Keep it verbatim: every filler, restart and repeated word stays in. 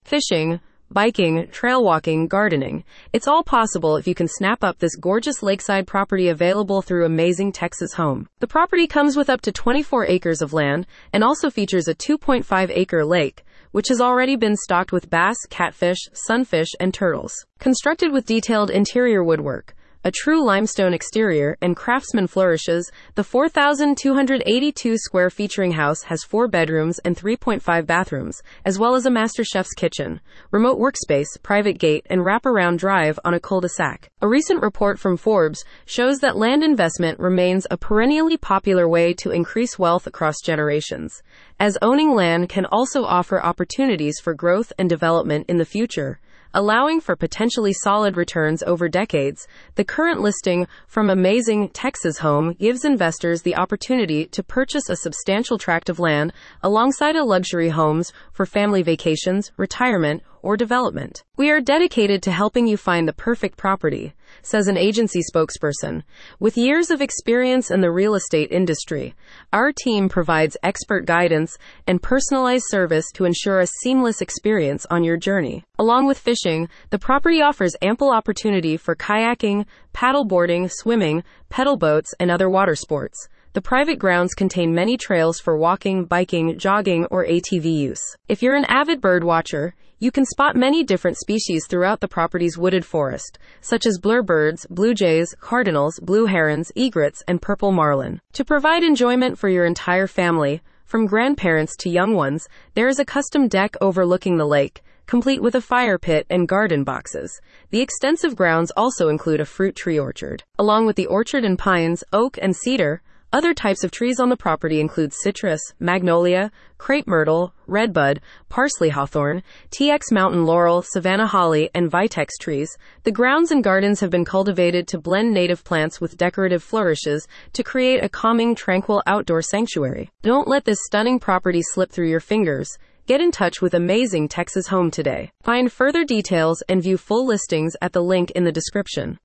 fishing, biking, trail walking, gardening. It's all possible if you can snap up this gorgeous lakeside property available through Amazing Texas Home. The property comes with up to twenty-four acres of land and also features a two point five acre lake, which has already been stocked with bass, catfish, sunfish, and turtles. Constructed with detailed interior woodwork, a true limestone exterior, and craftsman flourishes, the four thousand two hundred eighty-two square featuring house has four bedrooms and three point five bathrooms, as well as a master chef's kitchen, remote workspace, private gate, and wraparound drive on a cul-de-sac. A recent report from Forbes shows that land investment remains a perennially popular way to increase wealth across generations, as owning land can also offer opportunities for growth and development in the future, allowing for potentially solid returns over decades. The current listing from Amazing Texas Home gives investors the opportunity to purchase a substantial tract of land alongside a luxury homes for family vacations, retirement, or development. We are dedicated to helping you find the perfect property, says an agency spokesperson. With years of experience in the real estate industry, our team provides expert guidance and personalized service to ensure a seamless experience on your journey. Along with fishing, the property offers ample opportunity for kayaking, paddleboarding, swimming, pedal boats, and other water sports. The private grounds contain many trails for walking, biking, jogging, or A T V use. If you're an avid bird watcher, you can spot many different species throughout the property's wooded forest, such as bluebirds, blue jays, cardinals, blue herons, egrets, and purple marlin. To provide enjoyment for your entire family, from grandparents to young ones, there is a custom deck overlooking the lake, complete with a fire pit and garden boxes. The extensive grounds also include a fruit tree orchard. Along with the orchard and pines, oak, and cedar, other types of trees on the property include citrus, magnolia, crepe myrtle, redbud, parsley hawthorn, T X mountain laurel, Savannah holly, and vitex trees. The grounds and gardens have been cultivated to blend native plants with decorative flourishes to create a calming, tranquil outdoor sanctuary. Don't let this stunning property slip through your fingers. Get in touch with Amazing Texas Home today. Find further details and view full listings at the link in the description.